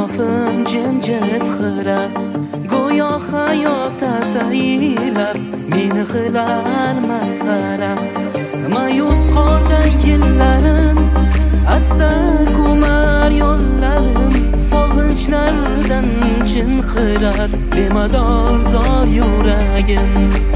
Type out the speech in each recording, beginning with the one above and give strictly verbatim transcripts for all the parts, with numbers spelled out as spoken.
atrofim jimjit xira, go'yo hayot ataylab meni qilar masxara. Ma'yus qorday yillarim, asta ko'mar yo'llarim, sog'inchlardan chinqirar bemador zor yuragim.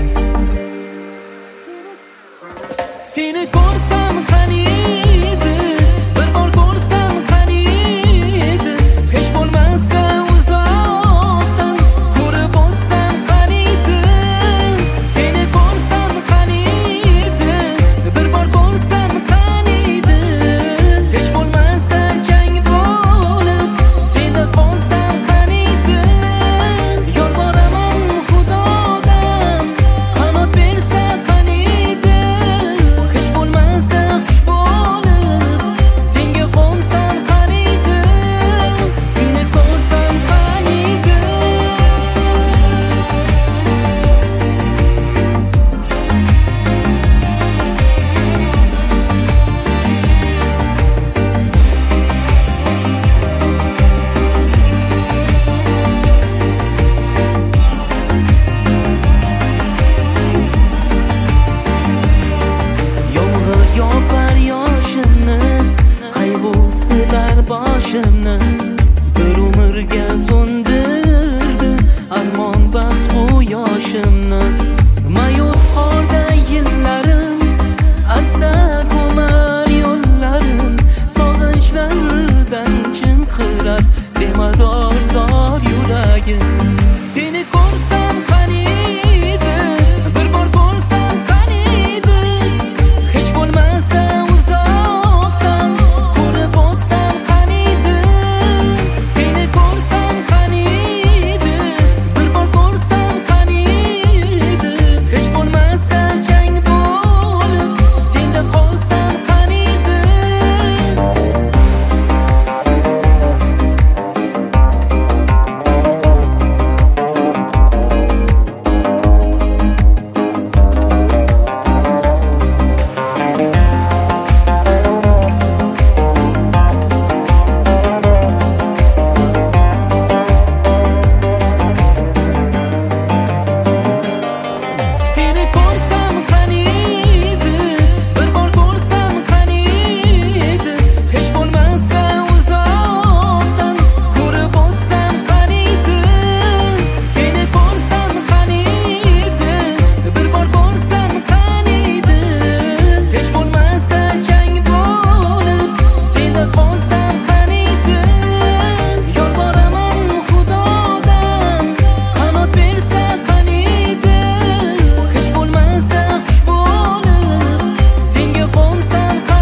Seni ko'rsam qaniydi, bir bor ko'rsam qaniydi, hech bo'lmasa uzoqdan ko'rib o'tsam qaniydi. Seni ko'rsam qaniydi, bir bor ko'rsam qaniydi, hech bo'lmasa jang bo'lib seni qolsam qaniydi. Yolvoraman Xudodan qanot bersa qaniydi, hech bo'lmasa qush bo'lib senga qo'nsam qaniydi. Seni ko'rsam qaniydi. Yomg'ir yopar yoshimni, qayg'u silar boshimni, bir umrga so'ndirdi armon baxt bu yoshimni. Ma'yus qorday yillarim, asta ko'mar yo'llarim, sog'inchlardan chinqirar bemador zor yuragim. Seni ko'rsam qaniydi, bir bor ko'rsam qaniydi, hech bo'lmasa uzoqdan ko'rib o'tsam qaniydi. Seni ko'rsam qaniydi, bir bor ko'rsam qaniydi, hech bo'lmasa jang bo'lib senda qolsam qaniydi. Seni ko'rsam qaniydi, bir bor ko'rsam qaniydi, hech bo'lmasa uzoqdan ko'rib o'tsam qaniydi. Seni ko'rsam qaniydi, bir bor ko'rsam qaniydi, hech bo'lmasa jang bo'lib senda qolsam qaniydi. Yolvoraman Xudodan qanot bersa qaniydi, hech bo'lmasa qush bo'lib senga qo'nsam qaniydi.